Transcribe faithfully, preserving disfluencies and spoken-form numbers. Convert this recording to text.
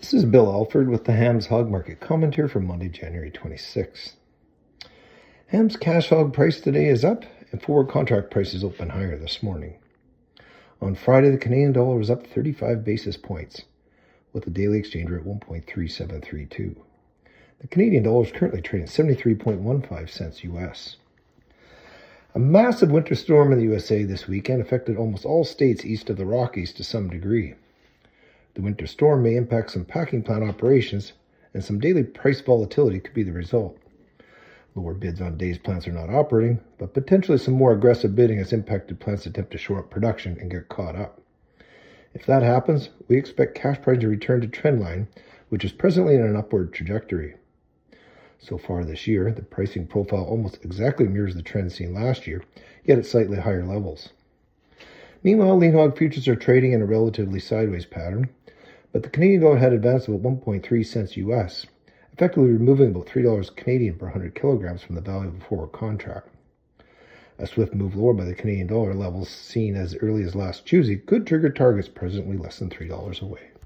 This is Bill Alford with the Hams Hog Market commentary for Monday, January twenty-sixth. Hams cash hog price today is up, and forward contract prices open higher this morning. On Friday, the Canadian dollar was up thirty-five basis points, with the daily exchange rate one point three seven three two. The Canadian dollar is currently trading seventy-three point one five cents U S. A massive winter storm in the U S A this weekend affected almost all states east of the Rockies to some degree. The winter storm may impact some packing plant operations, and some daily price volatility could be the result. Lower bids on days plants are not operating, but potentially some more aggressive bidding has impacted plants' attempt to shore up production and get caught up. If that happens, we expect cash price to return to trendline, which is presently in an upward trajectory. So far this year, the pricing profile almost exactly mirrors the trend seen last year, yet at slightly higher levels. Meanwhile, lean hog futures are trading in a relatively sideways pattern, but the Canadian dollar had advanced about one point three cents U S, effectively removing about three dollars Canadian per one hundred kilograms from the value of the forward contract. A swift move lower by the Canadian dollar levels seen as early as last Tuesday could trigger targets presently less than three dollars away.